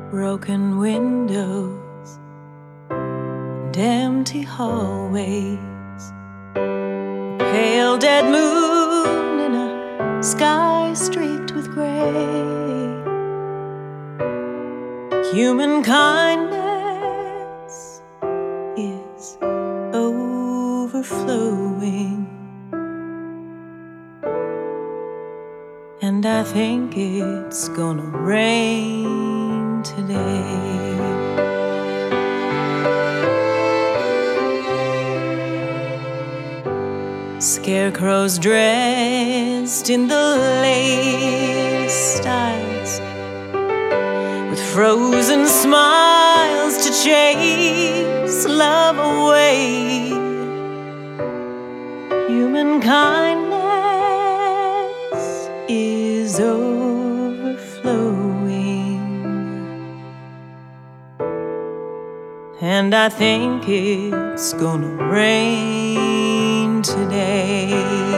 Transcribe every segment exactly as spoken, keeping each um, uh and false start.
broken windows and empty hallways, a pale dead moon in a sky streaked with gray. Human kindness is overflowing, and I think it's gonna rain today. Scarecrows dressed in the latest styles, with frozen smiles to chase love away. Human kindness is overflowing, and I think it's gonna rain today.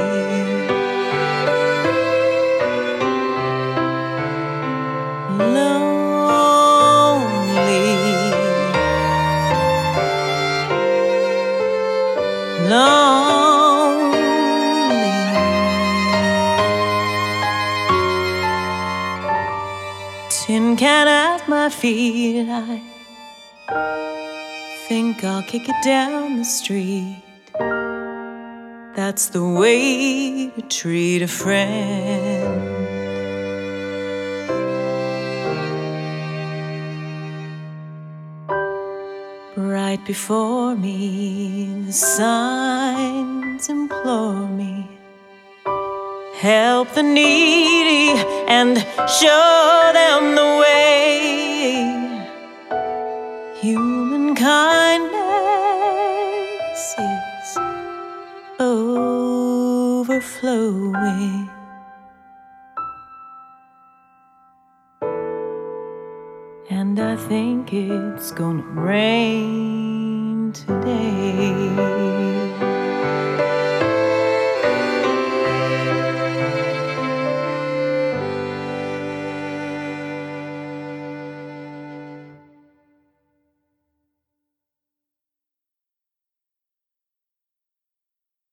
Lonely, lonely, tin can at my feet, I think I'll kick it down the street. That's the way to treat a friend. Right before me, the signs implore me, help the needy and show them the way. Human kindness is overflowing, and I think it's gonna rain today.